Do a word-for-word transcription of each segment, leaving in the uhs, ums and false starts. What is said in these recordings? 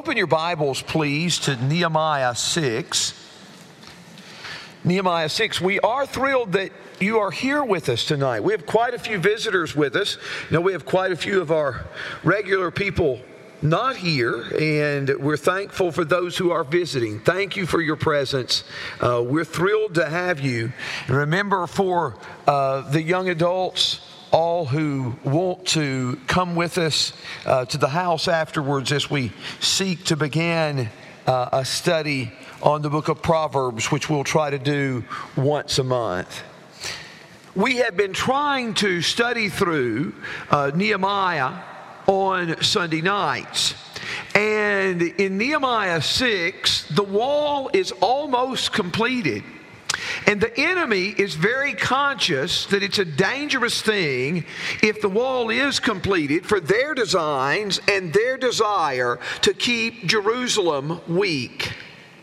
Open your Bibles, please, to Nehemiah six. Nehemiah six. We are thrilled that you are here with us tonight. We have quite a few visitors with us. You know, we have quite a few of our regular people not here, and we're thankful for those who are visiting. Thank you for your presence. Uh, we're thrilled to have you. And remember, for uh, the young adults, all who want to come with us uh, to the house afterwards as we seek to begin uh, a study on the book of Proverbs, which we'll try to do once a month. We have been trying to study through uh, Nehemiah on Sunday nights. And in Nehemiah six, the wall is almost completed. And the enemy is very conscious that it's a dangerous thing if the wall is completed for their designs and their desire to keep Jerusalem weak.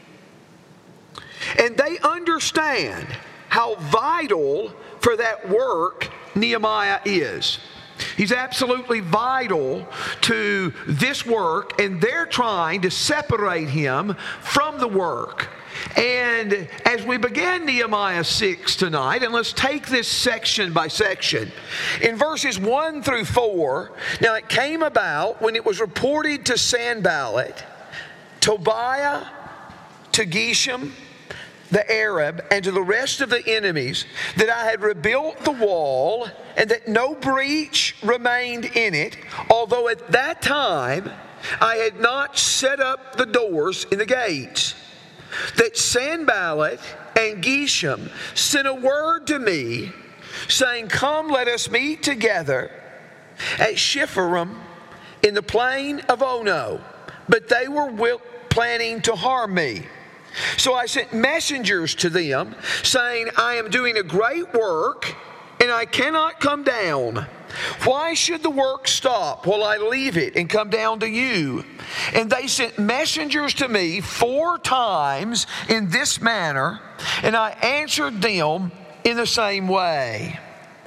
And they understand how vital for that work Nehemiah is. He's absolutely vital to this work, and they're trying to separate him from the work. And as we begin Nehemiah six tonight, and let's take this section by section. In verses one through four, now it came about when it was reported to Sanballat, Tobiah, to Geshem, the Arab, and to the rest of the enemies, that I had rebuilt the wall, and that no breach remained in it, although at that time I had not set up the doors in the gates. That Sanballat and Geshem sent a word to me, saying, "Come, let us meet together at Shepharim in the plain of Ono." But they were will- planning to harm me. So I sent messengers to them, saying, "I am doing a great work, and I cannot come down. Why should the work stop while I leave it and come down to you?" And they sent messengers to me four times in this manner, and I answered them in the same way.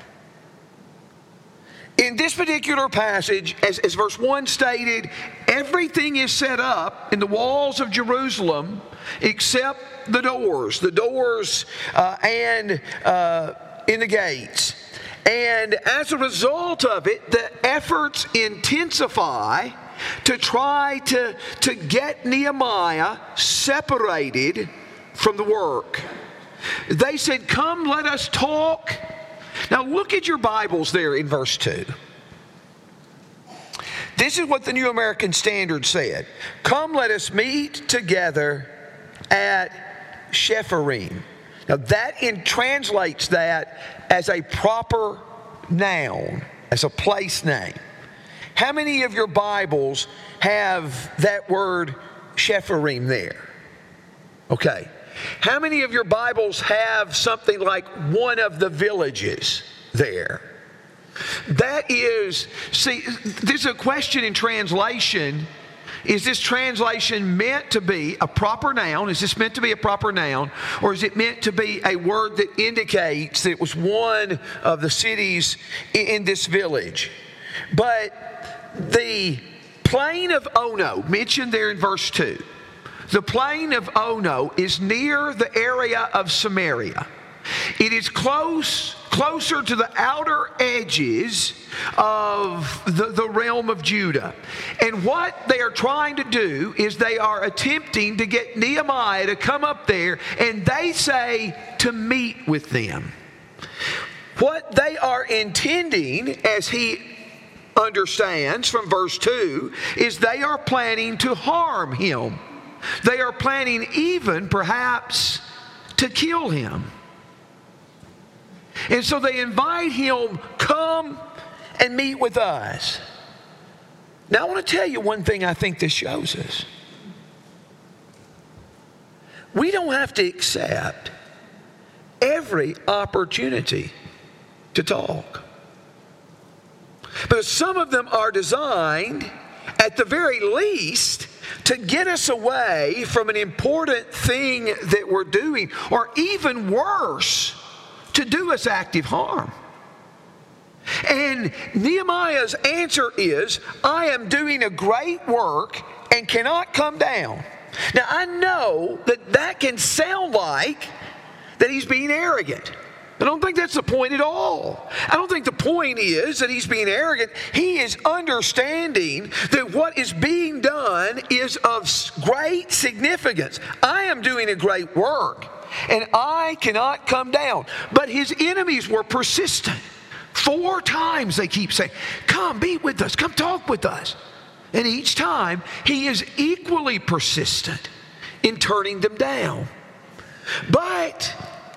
In this particular passage, as, as verse one stated, everything is set up in the walls of Jerusalem except the doors, the doors uh, and uh, in the gates. And as a result of it, the efforts intensify to try to, to get Nehemiah separated from the work. They said, "Come, let us talk." Now look at your Bibles there in verse two. This is what the New American Standard said. "Come, let us meet together at Shepharim." Now that in, translates that as a proper noun, as a place name. How many of your Bibles have that word Shepharim there? Okay. How many of your Bibles have something like one of the villages there? That is, see, there's a question in translation. Is this translation meant to be a proper noun? Is this meant to be a proper noun? Or is it meant to be a word that indicates that it was one of the cities in this village? But the plain of Ono, mentioned there in verse two, the plain of Ono is near the area of Samaria. It is close, closer to the outer edges of the, the realm of Judah. And what they are trying to do is they are attempting to get Nehemiah to come up there, and they say to meet with them. What they are intending, as he understands from verse two, is they are planning to harm him. They are planning even perhaps to kill him. And so they invite him, "Come and meet with us." Now I want to tell you one thing I think this shows us. We don't have to accept every opportunity to talk. But some of them are designed, at the very least, to get us away from an important thing that we're doing, or even worse, to do us active harm. And Nehemiah's answer is, "I am doing a great work, and cannot come down. Now, I know that that can sound like that he's being arrogant. I don't think that's the point at all. I don't think the point is that he's being arrogant. He is understanding that what is being done is of great significance. I am doing a great work, and I cannot come down. But his enemies were persistent. Four times they keep saying, come, be with us, come talk with us. And each time he is equally persistent in turning them down. But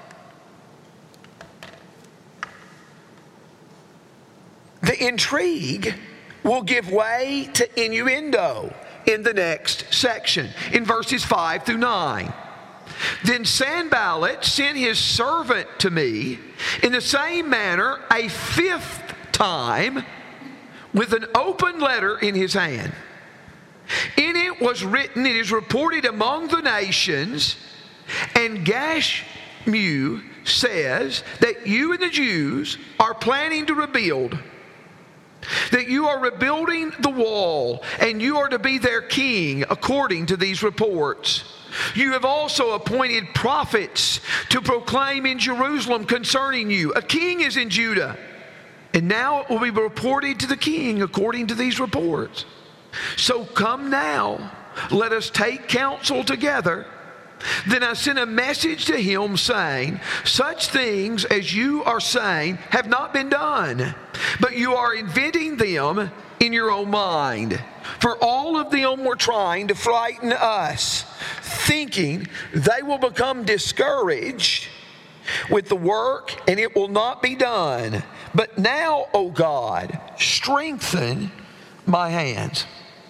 the intrigue will give way to innuendo in the next section, in verses five through nine. Then Sanballat sent his servant to me in the same manner a fifth time with an open letter in his hand. In it was written, it is reported among the nations, and Gashmu says that you and the Jews are planning to rebuild, that you are rebuilding the wall, and you are to be their king according to these reports. You have also appointed prophets to proclaim in Jerusalem concerning you. A king is in Judah, and now it will be reported to the king according to these reports. So come now, let us take counsel together. Then I sent a message to him saying, such things as you are saying have not been done, but you are inventing them in your own mind. For all of them were trying to frighten us, thinking they will become discouraged with the work and it will not be done. But now, O God, strengthen my hands.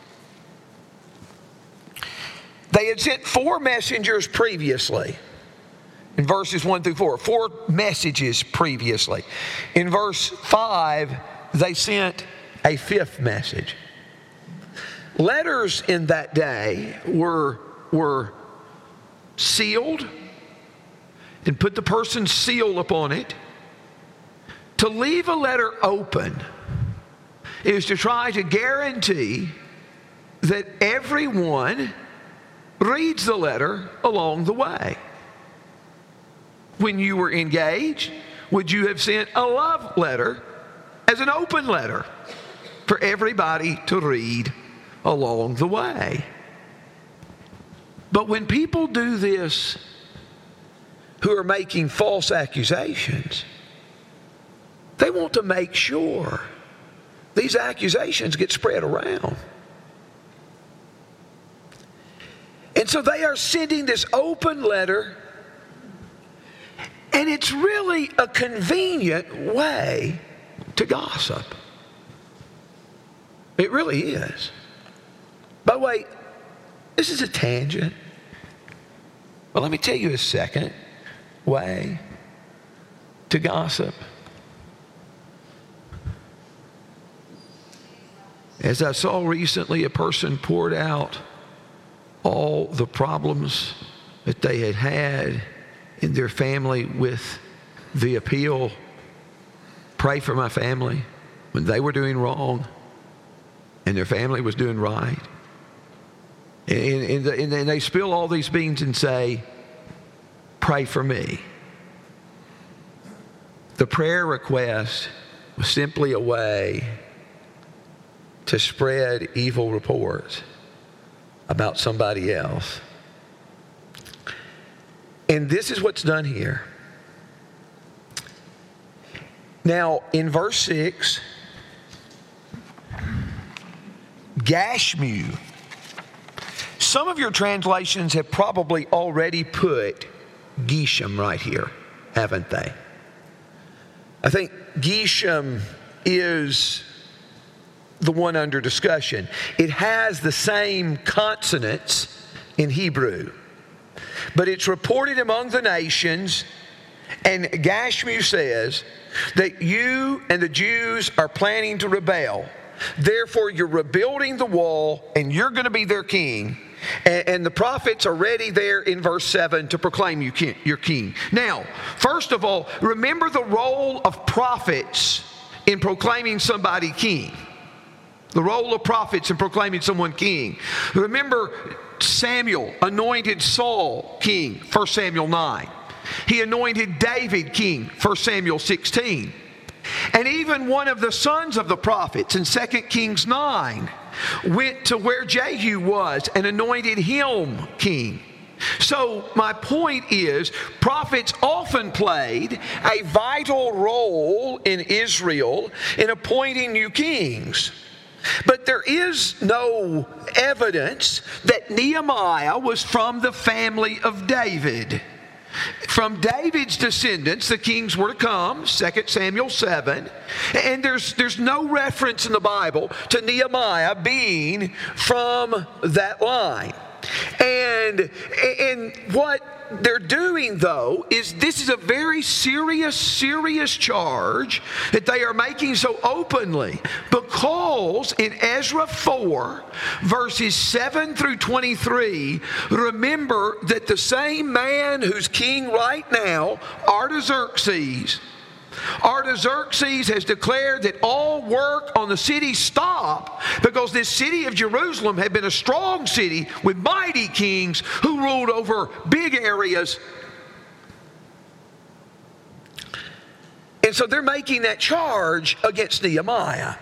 They had sent four messengers previously. In verses one through four, four messages previously. In verse five, they sent a fifth message. Letters in that day were, were sealed and put the person's seal upon it. To leave a letter open is to try to guarantee that everyone reads the letter along the way. When you were engaged, would you have sent a love letter as an open letter for everybody to read along the way? But when people do this who are making false accusations, they want to make sure these accusations get spread around. And so they are sending this open letter, and it's really a convenient way to gossip. It really is. By the way, this is a tangent. But let me tell you a second way to gossip. As I saw recently, a person poured out all the problems that they had had in their family with the appeal, pray for my family, when they were doing wrong and their family was doing right. And, and, and then they spill all these beans and say, pray for me. The prayer request was simply a way to spread evil reports about somebody else. And this is what's done here. Now, in verse six, Gashmu. Some of your translations have probably already put Geshem right here, haven't they? I think Geshem is the one under discussion. It has the same consonants in Hebrew, but it's reported among the nations, and Gashmu says that you and the Jews are planning to rebel. Therefore, you're rebuilding the wall, and you're going to be their king. And, and the prophets are ready there in verse seven to proclaim you king, your king. Now, first of all, remember the role of prophets in proclaiming somebody king. The role of prophets in proclaiming someone king. Remember, Samuel anointed Saul king, First Samuel nine. He anointed David king, First Samuel sixteen. And even one of the sons of the prophets in Second Kings nine went to where Jehu was and anointed him king. So my point is, prophets often played a vital role in Israel in appointing new kings. But there is no evidence that Nehemiah was from the family of David. From David's descendants, the kings were to come, Second Samuel seven. And there's, there's no reference in the Bible to Nehemiah being from that line. And, and what they're doing, though, is this is a very serious, serious charge that they are making so openly, because in Ezra four, verses seven through twenty-three, remember that the same man who's king right now, Artaxerxes, Artaxerxes has declared that all work on the city stop because this city of Jerusalem had been a strong city with mighty kings who ruled over big areas. And so they're making that charge against Nehemiah.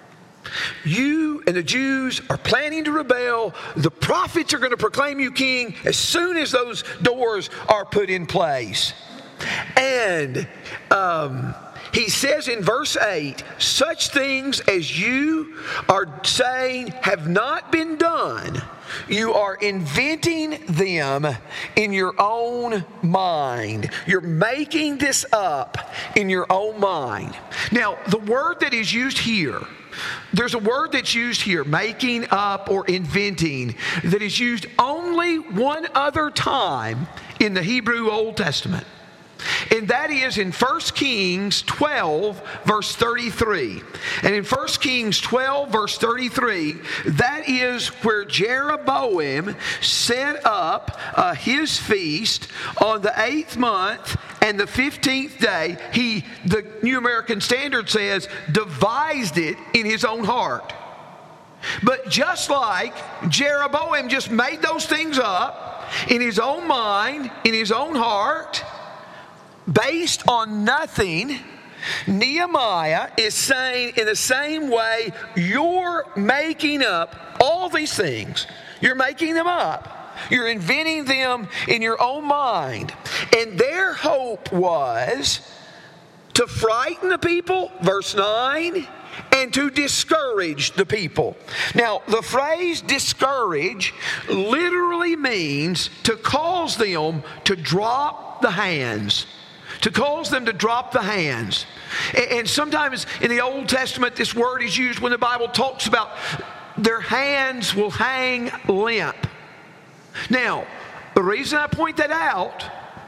You and the Jews are planning to rebel. The prophets are going to proclaim you king as soon as those doors are put in place. And um, he says in verse eight, such things as you are saying have not been done, you are inventing them in your own mind. You're making this up in your own mind. Now, the word that is used here, there's a word that's used here, making up or inventing, that is used only one other time in the Hebrew Old Testament. And that is in First Kings twelve, verse thirty-three. And in First Kings twelve, verse thirty-three, that is where Jeroboam set up uh, his feast on the eighth month and the fifteenth day. He, the New American Standard says, devised it in his own heart. But just like Jeroboam just made those things up in his own mind, in his own heart, based on nothing, Nehemiah is saying in the same way, you're making up all these things. You're making them up. You're inventing them in your own mind. And their hope was to frighten the people, verse nine, and to discourage the people. Now, the phrase discourage literally means to cause them to drop the hands. To cause them to drop the hands. And sometimes in the Old Testament, this word is used when the Bible talks about their hands will hang limp. Now, the reason I point that out,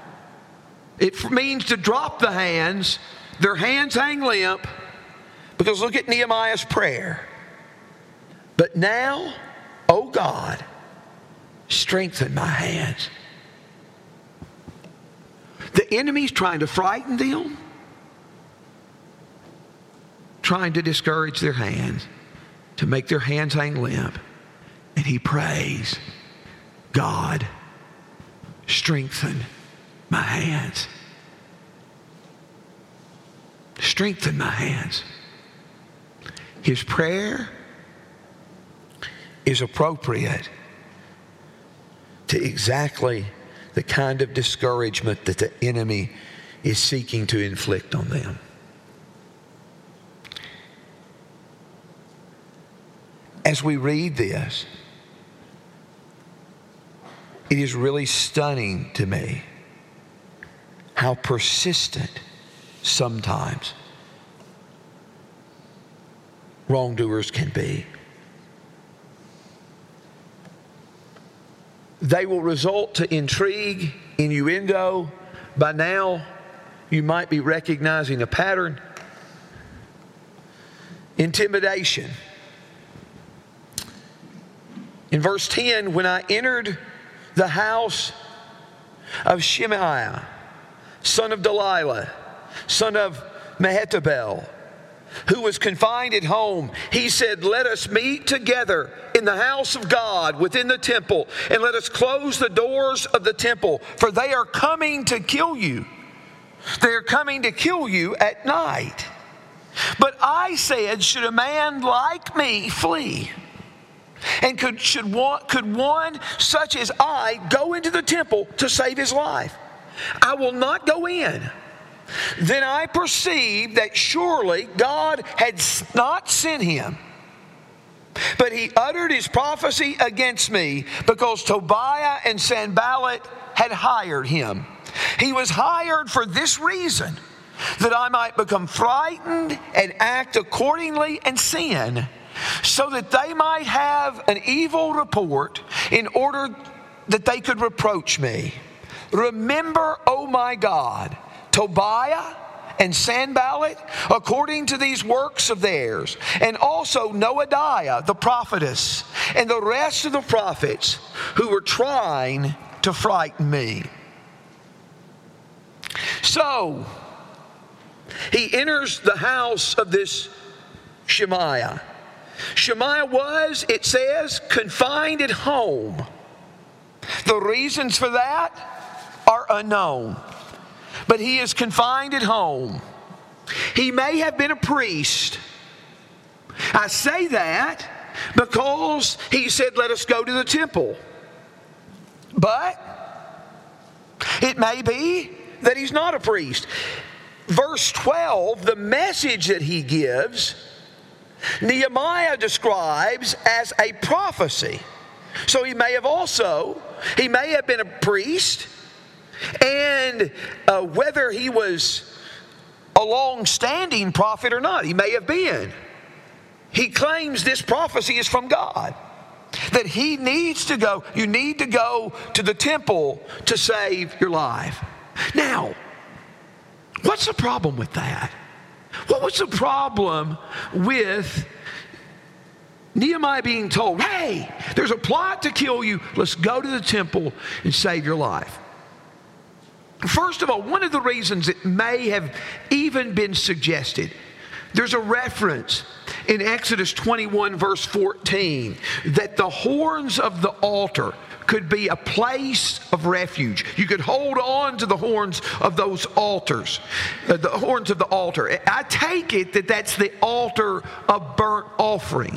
it means to drop the hands, their hands hang limp, because look at Nehemiah's prayer. But now, O God, strengthen my hands. The enemy's trying to frighten them, trying to discourage their hands, to make their hands hang limp. And he prays, God, strengthen my hands. Strengthen my hands. His prayer is appropriate to exactly the kind of discouragement that the enemy is seeking to inflict on them. As we read this, it is really stunning to me how persistent sometimes wrongdoers can be. They will resort to intrigue, innuendo. By now, you might be recognizing a pattern. Intimidation. In verse ten, when I entered the house of Shemaiah, son of Delilah, son of Mehetabel, who was confined at home, he said, let us meet together in the house of God within the temple, and let us close the doors of the temple, for they are coming to kill you. They are coming to kill you at night. But I said, should a man like me flee? And could, should one, could one such as I go into the temple to save his life? I will not go in. Then I perceived that surely God had not sent him. But he uttered his prophecy against me because Tobiah and Sanballat had hired him. He was hired for this reason, that I might become frightened and act accordingly and sin, so that they might have an evil report in order that they could reproach me. Remember, O my God, Tobiah and Sanballat, according to these works of theirs, and also Noadiah the prophetess, and the rest of the prophets who were trying to frighten me. So, he enters the house of this Shemaiah. Shemaiah was, it says, confined at home. The reasons for that are unknown. But he is confined at home. He may have been a priest. I say that because he said, let us go to the temple. But it may be that he's not a priest. Verse twelve, the message that he gives, Nehemiah describes as a prophecy. So he may have also, he may have been a priest, and uh, whether he was a long-standing prophet or not, he may have been. He claims this prophecy is from God, that he needs to go, you need to go to the temple to save your life. Now, what's the problem with that? What was the problem with Nehemiah being told, hey, there's a plot to kill you, let's go to the temple and save your life? First of all, one of the reasons it may have even been suggested, there's a reference in Exodus twenty-one verse fourteen that the horns of the altar could be a place of refuge. You could hold on to the horns of those altars, uh, the horns of the altar. I take it that that's the altar of burnt offering,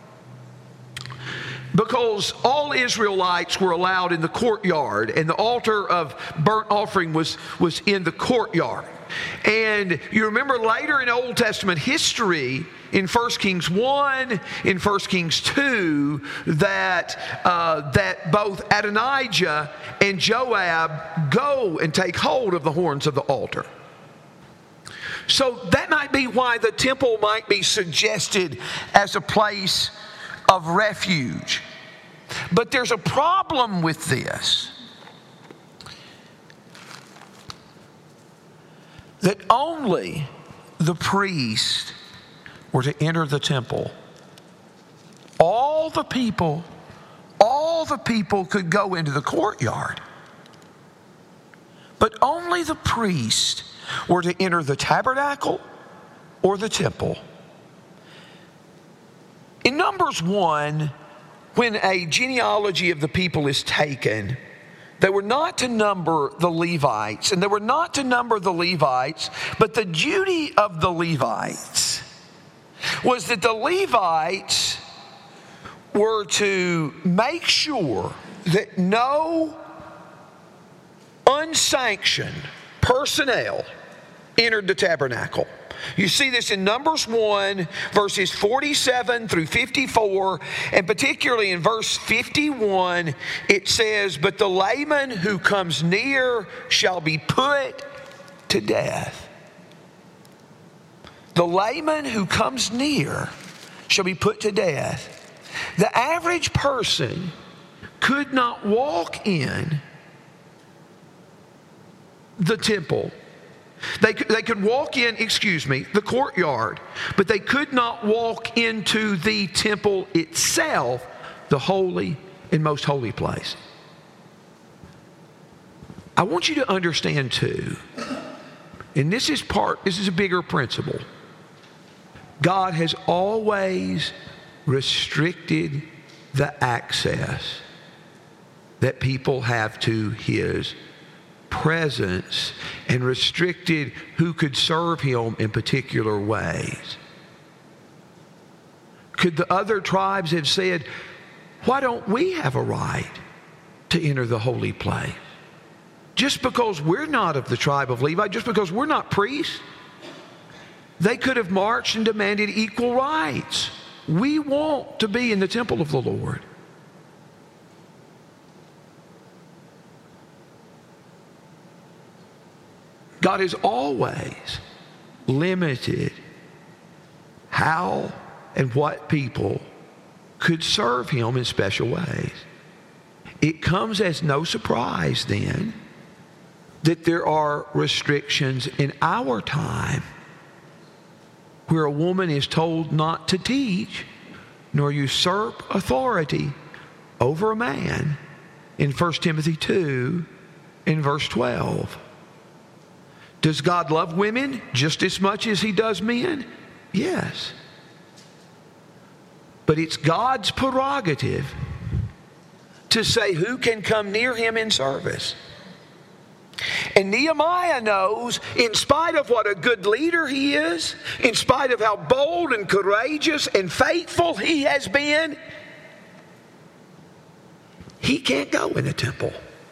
because all Israelites were allowed in the courtyard, and the altar of burnt offering was, was in the courtyard. And you remember later in Old Testament history, in First Kings one, in First Kings two, that, uh, that both Adonijah and Joab go and take hold of the horns of the altar. So that might be why the temple might be suggested as a place of refuge. But there's a problem with this. That only the priest were to enter the temple. All the people, all the people could go into the courtyard. But only the priest were to enter the tabernacle or the temple. In Numbers one, when a genealogy of the people is taken, they were not to number the Levites, and they were not to number the Levites, but the duty of the Levites was that the Levites were to make sure that no unsanctioned personnel entered the tabernacle. You see this in Numbers one, verses forty-seven through fifty-four, and particularly in verse fifty-one, it says, "But the layman who comes near shall be put to death." The layman who comes near shall be put to death. The average person could not walk in the temple. They could, they could walk in, excuse me, the courtyard, but they could not walk into the temple itself, the holy and most holy place. I want you to understand too, and this is part, this is a bigger principle. God has always restricted the access that people have to His presence and restricted who could serve Him in particular ways. Could the other tribes have said, why don't we have a right to enter the holy place? Just because we're not of the tribe of Levi, just because we're not priests, they could have marched and demanded equal rights. We want to be in the temple of the Lord. God has always limited how and what people could serve Him in special ways. It comes as no surprise then that there are restrictions in our time where a woman is told not to teach nor usurp authority over a man in First Timothy two in verse twelve. Does God love women just as much as He does men? Yes. But it's God's prerogative to say who can come near Him in service. And Nehemiah knows, in spite of what a good leader he is, in spite of how bold and courageous and faithful he has been, he can't go in the temple.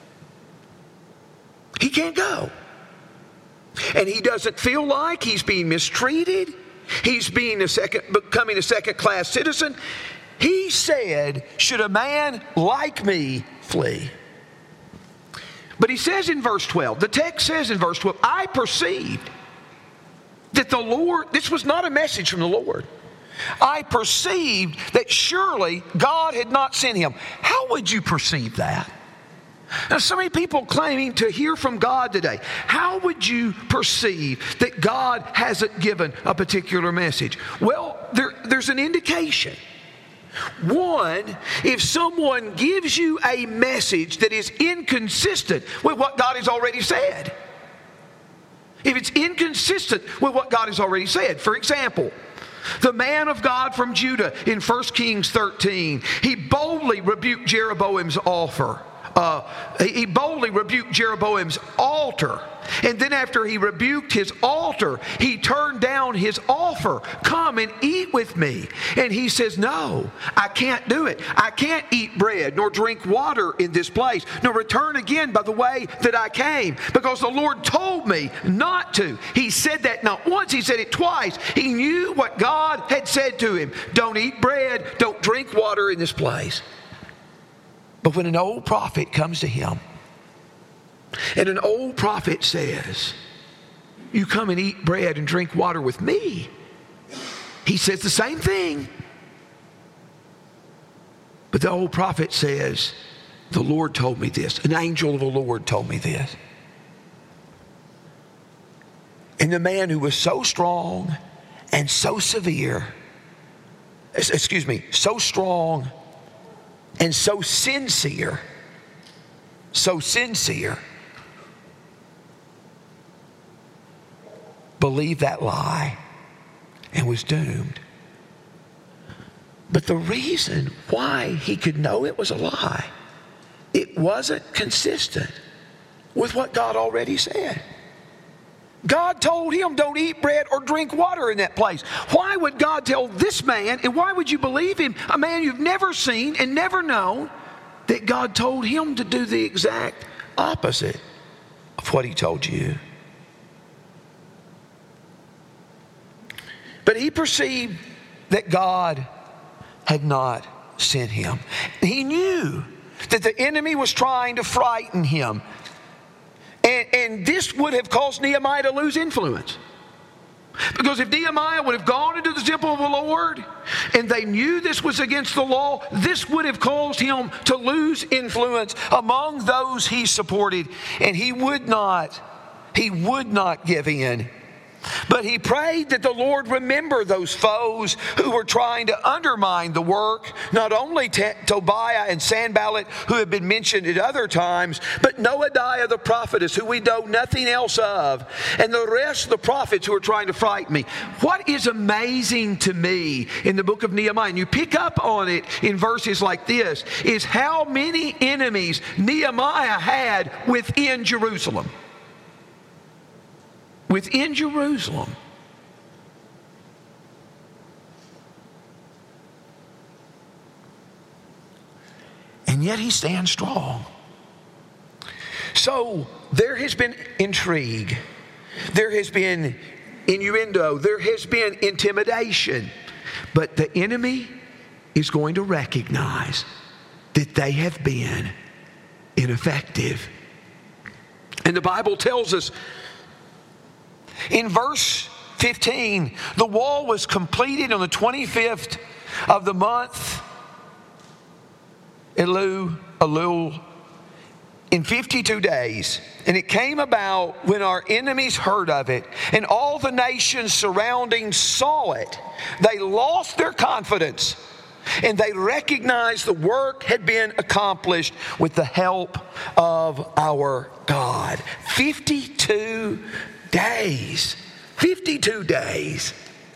He can't go. And he doesn't feel like he's being mistreated. He's being a second, becoming a second-class citizen. He said, should a man like me flee? But he says in verse twelve, the text says in verse twelve, I perceived that the Lord, this was not a message from the Lord. I perceived that surely God had not sent him. How would you perceive that? Now, so many people claiming to hear from God today. How would you perceive that God hasn't given a particular message? Well, there, there's an indication. One, if someone gives you a message that is inconsistent with what God has already said. If it's inconsistent with what God has already said. For example, the man of God from Judah in First Kings thirteen, he boldly rebuked Jeroboam's offer. Uh, he boldly rebuked Jeroboam's altar. And then after he rebuked his altar, he turned down his offer. Come and eat with me. And he says, no, I can't do it. I can't eat bread nor drink water in this place, nor return again by the way that I came, because the Lord told me not to. He said that not once, he said it twice. He knew what God had said to him. Don't eat bread, don't drink water in this place. But when an old prophet comes to him, and an old prophet says, you come and eat bread and drink water with me, he says the same thing. But the old prophet says, the Lord told me this. An angel of the Lord told me this. And the man who was so strong and so severe, excuse me, so strong and so sincere, so sincere, believed that lie and was doomed. But the reason why he could know it was a lie, it wasn't consistent with what God already said. God told him, don't eat bread or drink water in that place. Why would God tell this man, and why would you believe him, a man you've never seen and never known, that God told him to do the exact opposite of what he told you? But he perceived that God had not sent him. He knew that the enemy was trying to frighten him. And, and this would have caused Nehemiah to lose influence. Because if Nehemiah would have gone into the temple of the Lord and they knew this was against the law, this would have caused him to lose influence among those he supported. And he would not, he would not give in But he prayed that the Lord remember those foes who were trying to undermine the work, not only T- Tobiah and Sanballat, who have been mentioned at other times, but Noadiah the prophetess, who we know nothing else of, and the rest of the prophets who are trying to frighten me. What is amazing to me in the book of Nehemiah, and you pick up on it in verses like this, is how many enemies Nehemiah had within Jerusalem. Within Jerusalem. And yet he stands strong. So there has been intrigue. There has been innuendo. There has been intimidation. But the enemy is going to recognize that they have been ineffective. And the Bible tells us in verse fifteen, the wall was completed on the twenty-fifth of the month, Elul, Elul, in fifty-two days. And it came about when our enemies heard of it, and all the nations surrounding saw it, they lost their confidence, and they recognized the work had been accomplished with the help of our God. fifty-two days. fifty-two days.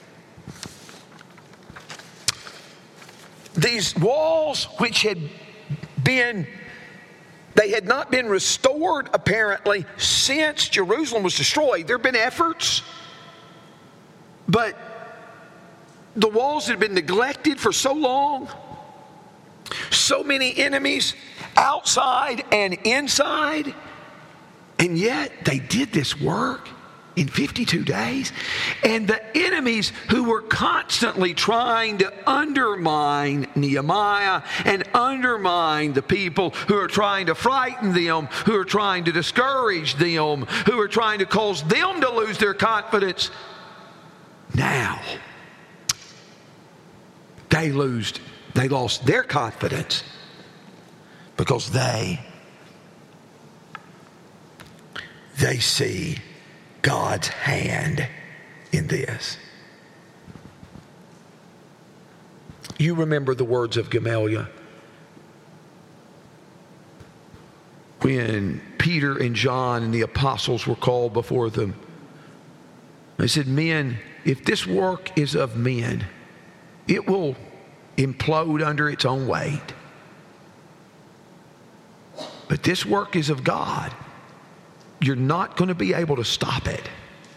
These walls, which had been, they had not been restored apparently since Jerusalem was destroyed. There have been efforts, but the walls had been neglected for so long. So many enemies outside and inside, and yet they did this work in fifty-two days. And the enemies who were constantly trying to undermine Nehemiah and undermine the people who are trying to frighten them, who are trying to discourage them, who are trying to cause them to lose their confidence, now they lose, they lost their confidence because they they see God's hand in this. You remember the words of Gamaliel when Peter and John and the apostles were called before them. They said, men, if this work is of men, it will implode under its own weight. But this work is of God. You're not going to be able to stop it.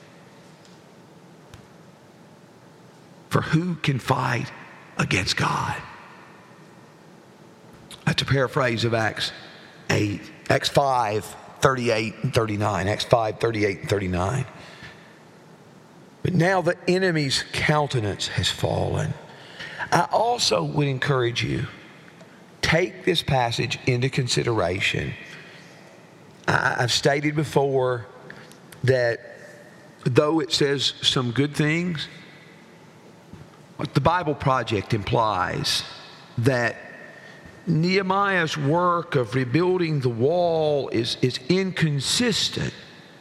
For who can fight against God? That's a paraphrase of Acts eight, Acts five, thirty-eight and thirty-nine. Acts five, thirty-eight and thirty-nine. But now the enemy's countenance has fallen. I also would encourage you, take this passage into consideration. I've stated before that though it says some good things, what the Bible Project implies that Nehemiah's work of rebuilding the wall is, is inconsistent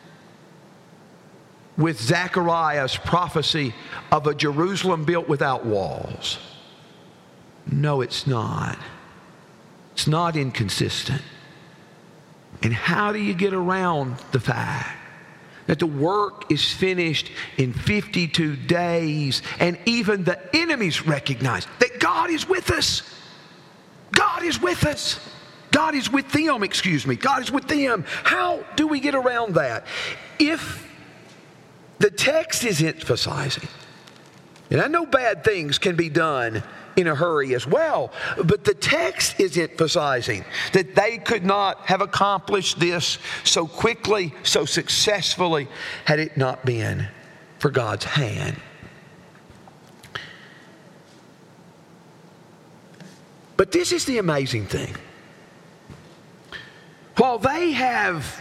with Zechariah's prophecy of a Jerusalem built without walls. No, it's not. It's not inconsistent. And how do you get around the fact that the work is finished in fifty-two days, and even the enemies recognize that God is with us? God is with us. God is with them, excuse me. God is with them. How do we get around that? If the text is emphasizing, and I know bad things can be done in a hurry as well, but the text is emphasizing that they could not have accomplished this so quickly, so successfully, had it not been for God's hand. But this is the amazing thing. While they have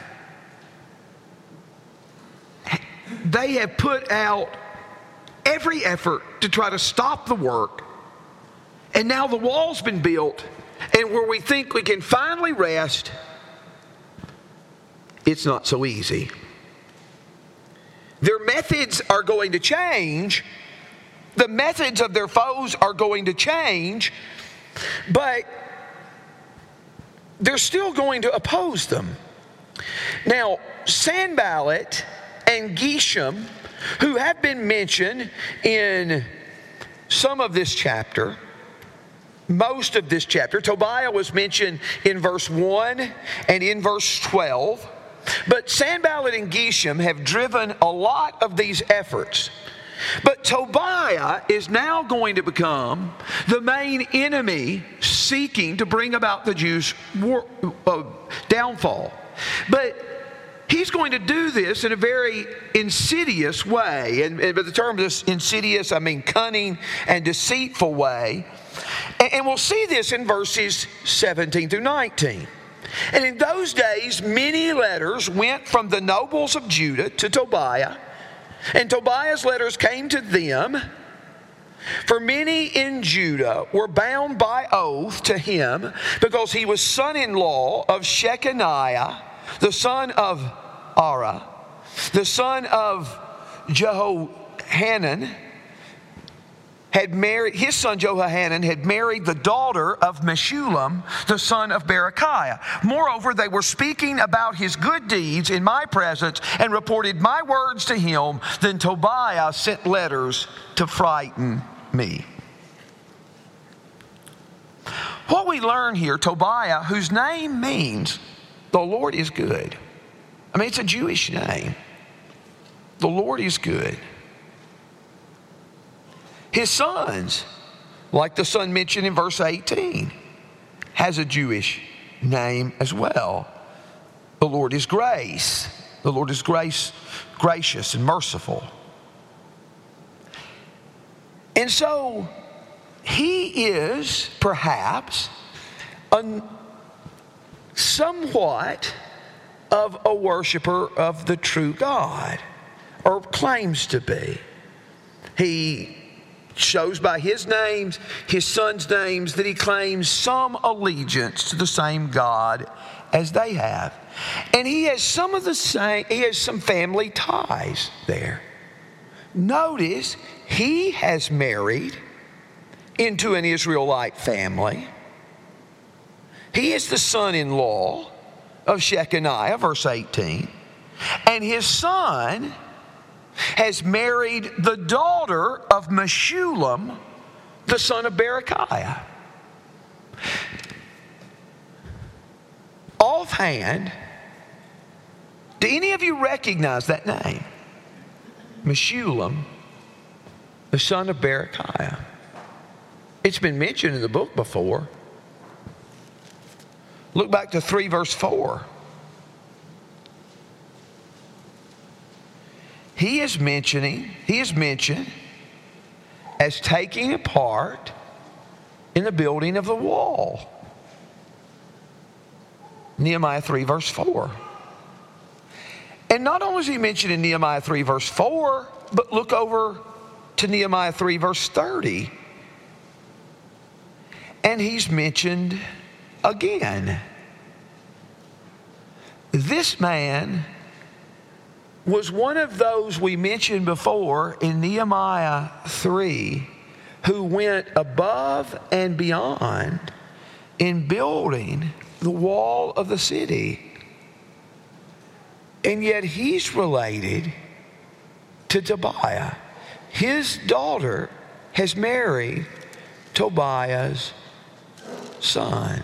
they have put out every effort to try to stop the work, and now the wall's been built, and where we think we can finally rest, it's not so easy. Their methods are going to change. The methods of their foes are going to change, but they're still going to oppose them. Now, Sanballat and Geshem, who have been mentioned in some of this chapter, most of this chapter. Tobiah was mentioned in verse one and in verse twelve. But Sanballat and Geshem have driven a lot of these efforts. But Tobiah is now going to become the main enemy seeking to bring about the Jews' war, uh, downfall. But he's going to do this in a very insidious way. And, and by the term is insidious, I mean cunning and deceitful way. And, and we'll see this in verses seventeen through nineteen. And in those days, many letters went from the nobles of Judah to Tobiah. And Tobiah's letters came to them. For many in Judah were bound by oath to him because he was son-in-law of Shechaniah, the son of Ara, the son of Jehohanan, had married, his son Jehohanan had married the daughter of Meshullam, the son of Berechiah. Moreover, they were speaking about his good deeds in my presence and reported my words to him. Then Tobiah sent letters to frighten me. What we learn here, Tobiah, whose name means the Lord is good. I mean, it's a Jewish name. The Lord is good. His sons, like the son mentioned in verse eighteen, has a Jewish name as well. The Lord is grace. The Lord is grace, gracious and merciful. And so he is perhaps a, somewhat of a worshiper of the true God, or claims to be. He shows by his names, his sons' names, that he claims some allegiance to the same God as they have. And he has some of the same, he has some family ties there. Notice he has married into an Israelite family. He is the son-in-law of Shechaniah, verse eighteen. And his son has married the daughter of Meshullam, the son of Berechiah. Offhand, do any of you recognize that name? Meshullam, the son of Berechiah. It's been mentioned in the book before. Look back to three verse four. He is mentioning, he is mentioned as taking a part in the building of the wall. Nehemiah three verse four. And not only is he mentioned in Nehemiah three verse four, but look over to Nehemiah three verse thirty. And he's mentioned again. This man was one of those we mentioned before in Nehemiah three who went above and beyond in building the wall of the city. And yet he's related to Tobiah. His daughter has married Tobiah's son.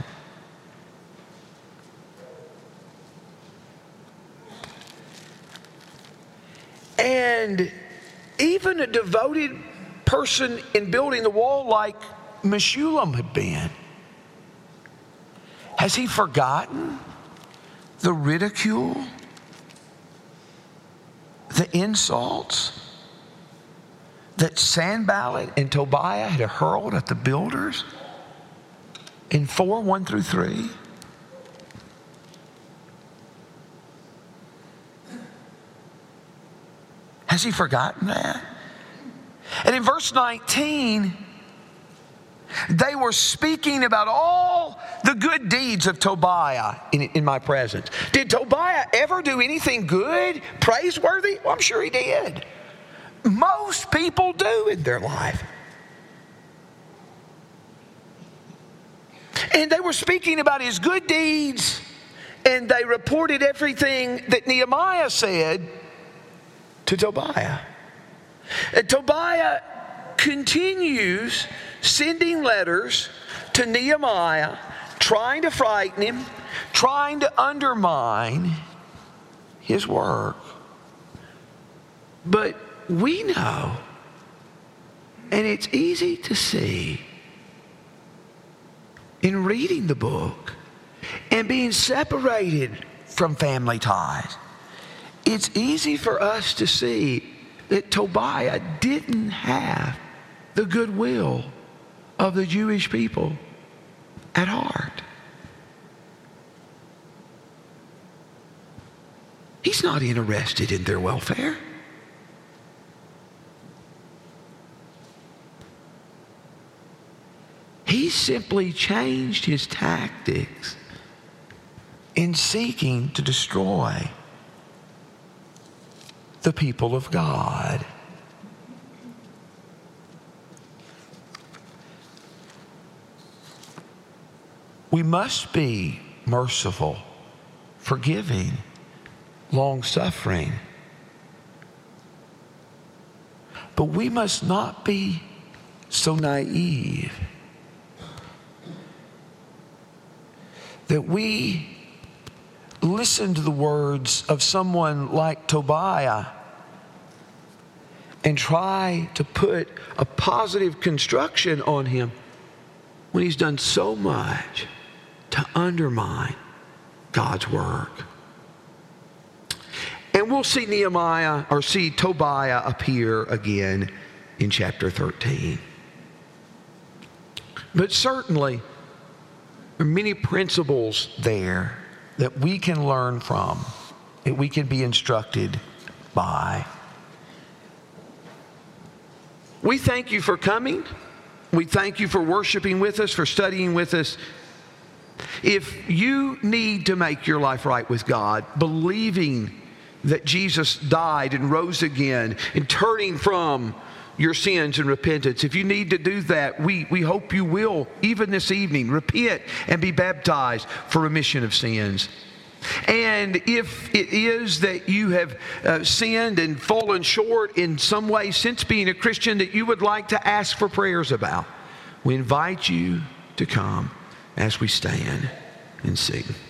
And even a devoted person in building the wall like Meshullam had been, has he forgotten the ridicule, the insults that Sanballat and Tobiah had hurled at the builders in four, one through three? Has he forgotten that? And in verse nineteen, they were speaking about all the good deeds of Tobiah in, in my presence. Did Tobiah ever do anything good, praiseworthy? Well, I'm sure he did. Most people do in their life. And they were speaking about his good deeds, and they reported everything that Nehemiah said to Tobiah. And Tobiah continues sending letters to Nehemiah, trying to frighten him, trying to undermine his work. But we know, and it's easy to see in reading the book and being separated from family ties, it's easy for us to see that Tobiah didn't have the goodwill of the Jewish people at heart. He's not interested in their welfare. He simply changed his tactics in seeking to destroy the people of God. We must be merciful, forgiving, long-suffering. But we must not be so naive that we listen to the words of someone like Tobiah and try to put a positive construction on him when he's done so much to undermine God's work. And we'll see Nehemiah, or see Tobiah appear again in chapter thirteen. But certainly, there are many principles there that we can learn from, that we can be instructed by. We thank you for coming. We thank you for worshiping with us, for studying with us. If you need to make your life right with God, believing that Jesus died and rose again, and turning from your sins and repentance, if you need to do that, we, we hope you will, even this evening, repent and be baptized for remission of sins. And if it is that you have uh, sinned and fallen short in some way since being a Christian that you would like to ask for prayers about, we invite you to come as we stand and sing.